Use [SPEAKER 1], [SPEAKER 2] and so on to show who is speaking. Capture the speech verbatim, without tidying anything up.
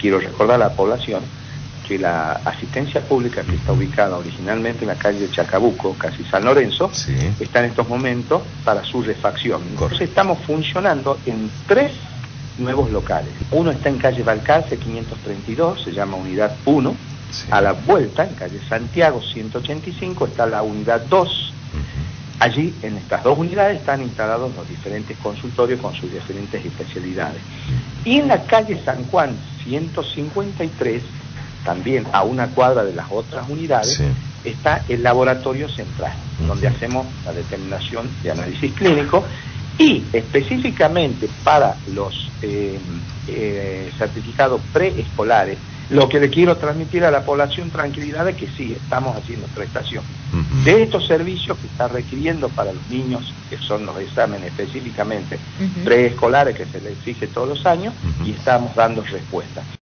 [SPEAKER 1] quiero recordar a la población que la asistencia pública que está ubicada originalmente en la calle de Chacabuco, casi San Lorenzo,
[SPEAKER 2] Sí.
[SPEAKER 1] está en estos momentos para su refacción. Entonces estamos funcionando en tres nuevos locales. Uno está en calle Balcarce quinientos treinta y dos, se llama Unidad uno.
[SPEAKER 2] Sí.
[SPEAKER 1] A la vuelta, en calle Santiago ciento ochenta y cinco, está la Unidad dos.
[SPEAKER 2] Uh-huh.
[SPEAKER 1] Allí, en estas dos unidades, están instalados los diferentes consultorios con sus diferentes especialidades. Y en la calle San Juan ciento cincuenta y tres, también a una cuadra de las otras unidades,
[SPEAKER 2] Sí.
[SPEAKER 1] está el laboratorio central,
[SPEAKER 2] Uh-huh.
[SPEAKER 1] donde hacemos la determinación de análisis clínico y específicamente para los eh, eh, certificados preescolares, lo que le quiero transmitir a la población tranquilidad de que sí, estamos haciendo prestación
[SPEAKER 2] Uh-huh.
[SPEAKER 1] de estos servicios que está requiriendo para los niños, que son los exámenes específicamente
[SPEAKER 3] Uh-huh.
[SPEAKER 1] preescolares que se les exige todos los años,
[SPEAKER 2] Uh-huh.
[SPEAKER 1] y estamos dando respuesta.